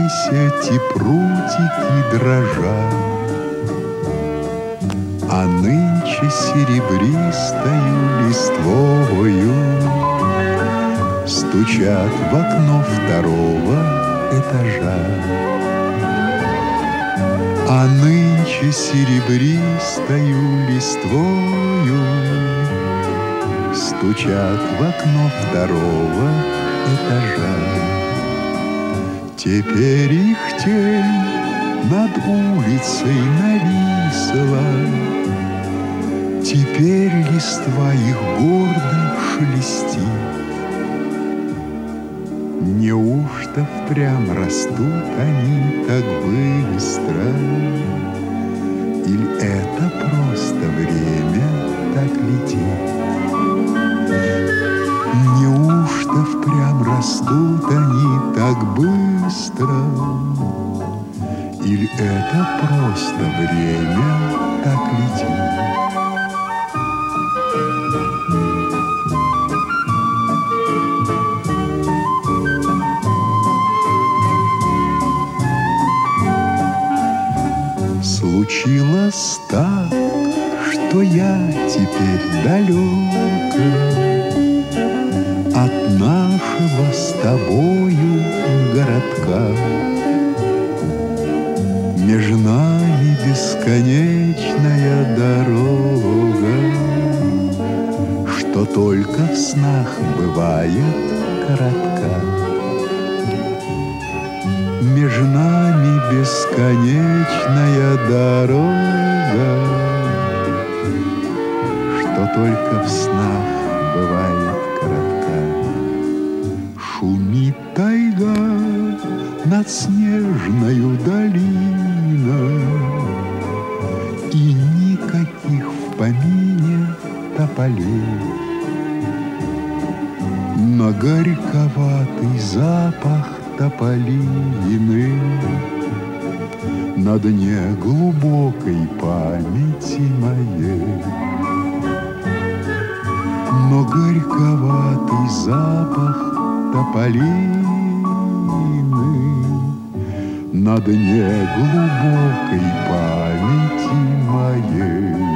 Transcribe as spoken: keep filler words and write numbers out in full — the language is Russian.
эти прутики дрожат, а нынче серебристою листвою стучат в окно второго этажа. А нынче серебристою листвою стучат в окно второго этажа. Теперь их тень над улицей нависла, теперь листва их гордо шелестит. Неужто впрямь растут они так быстро? Или это просто время так летит? Неужто впрямь растут они так быстро? Или это просто время так летит? Случилось так, что я теперь далеко от нашего с тобою городка. Между нами бесконечная дорога, что только в снах бывает коротка. Между нами бесконечная дорога, что только в снах бывает коротка. Шумит тайга над снежною долиной, и никаких в помине тополей. Но горьковатый запах тополины на дне глубокой памяти моей. Но горьковатый запах тополины на дне глубокой памяти моей.